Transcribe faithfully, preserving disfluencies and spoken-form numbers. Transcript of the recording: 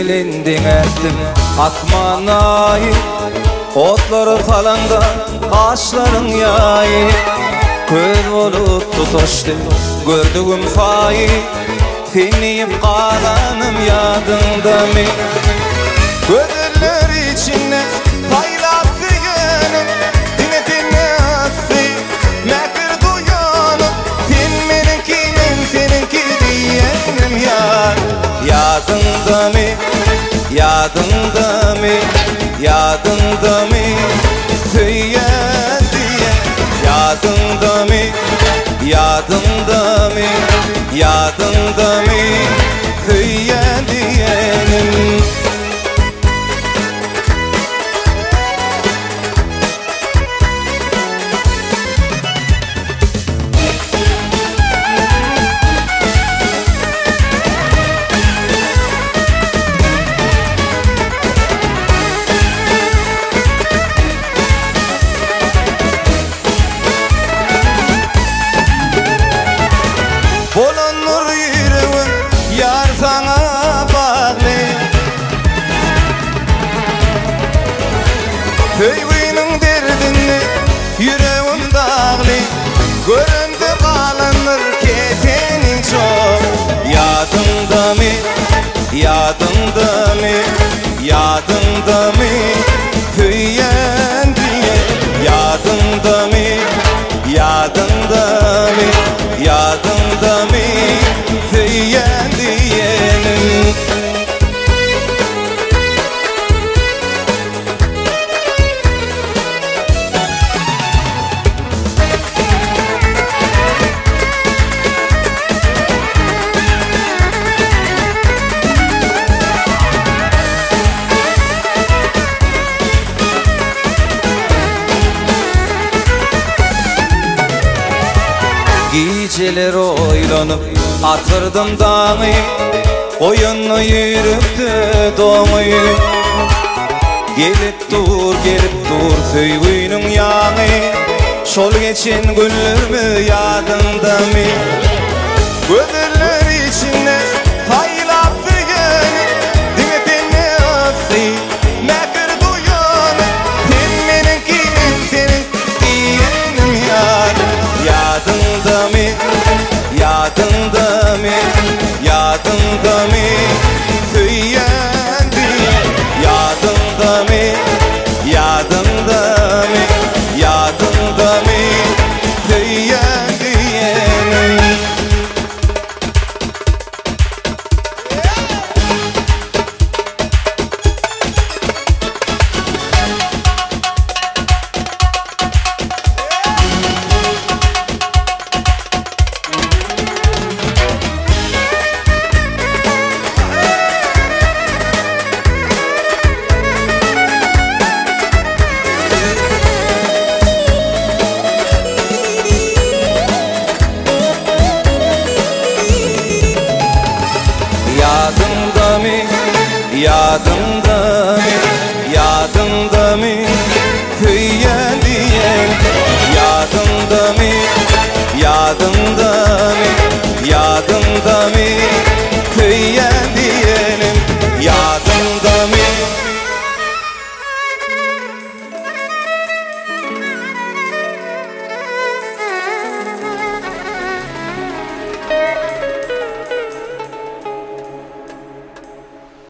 bilen deňerdim atmanay. Otları falanda ağaçların yayı, köz bolup tutuştu gördüğüm fayi. Finiyip kalanım yadında mı? Gözler içine paylattı yönüm, dine dine attı mekir duyanım. Sen meninkinin seninki diyenim yar. Yadında mı? Yadında mı? Yadında mı? Söyleyen diye. Yadında mı? Yadında mı? Yadında mı? Söyleyen diyenim. Bolunur yüreğim yar sana bağlı, Söygünün derdini yüreğim dağlı. Göründü kalınır ketenin çok. Yadında mı? Yadında mı? Yadında mı? Söyleyen diye. Yadında mı? Yadında mı? Yadında mı? Söyleyen diyenim. Geceler oylanıp atırdım dağı, koyunlu yürüptü doğuyu. Gelip dur, gelip dur söygünün yağı, şol geçen günler mi yadında mı? Gözler